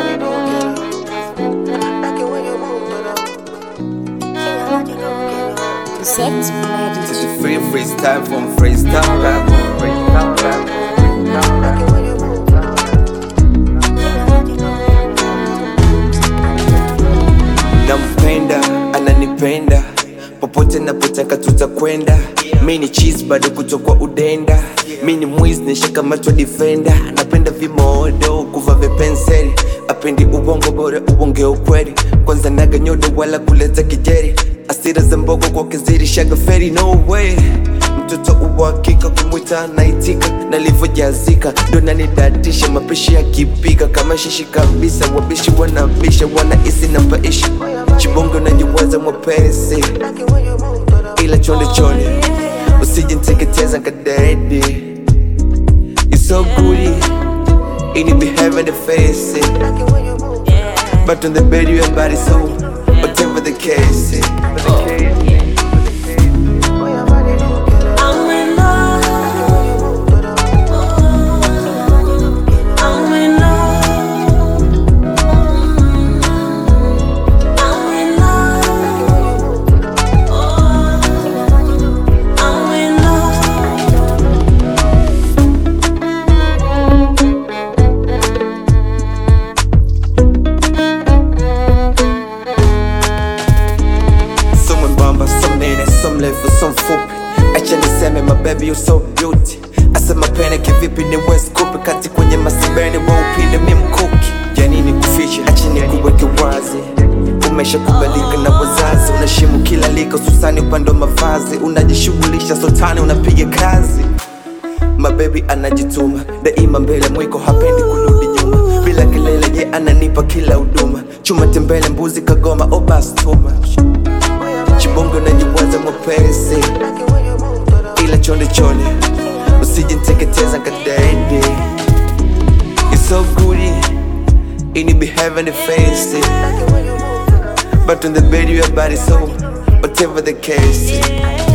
body don't get up. Like it when you move it up. Ain't nobody don't get up. The sex This magic. is free freestyle from freestyle rap. Freestyle rap. Freestyle Like rap. it when you move it up. Ain't nobody don't get up. Nampenda, ananipenda, popote napotaka tutakwenda. Mi ni cheese bado kutokwa udenda. Mi ni mwizi nishakamatwa defender. Napenda vimodo kuva vipenseli. Apendi ubongo bora ubonge ukweli. Kwanza naga nyodo wala kuleta kijeri. Asira za mbogo kwa kiziri shaga feri. No way, mtoto uwakika kumwita naitika. Nalivojazika ndo nanidatisha. Mapishi ya kipika kama shishi kabisa. Wabishi wanabisha wanaisi na mpaishi. Chibongo najiwaza mwepesi Like it when you move it up. ila chonde chonde usije niteketeza kadedi. You so goody and you be having the face Like it when you move it up. but on the bed you your body so whatever the case. Oh, your body don't get up. I'm in love. Like it when you move it up. Ain't nobody don't get up. I'm in love. I'm in love. Like it when you move it up. Ain't nobody don't get up. I'm in love. Some mbamba, some nene, some lefu, some fupi. Acha niseme my baby you so beauty. Asema pene kivipi ni West Kupi. Kati kwenye masibeni wa upinde mi mkuki. Yani ni kufiche, acha ni kuweke wazi. Umesha kubalika na wazazi. Unashimu kila lika susani upande wa mavazi. Unajishughulisha sotani unapiga kazi. My baby anajituma daima mbele mwiko hapendi kurudi nyuma. Bila kelele ye ananipa kila huduma. Chuma tembele mbuzi kagoma oh basi too much. Chibongo najiwaza mwepesi Like it when you move it up. ila chonde chonde usije niteketeza kadedi. You so goody and you be having the face Like it when you move it up. but on the bed you your body so whatever the case.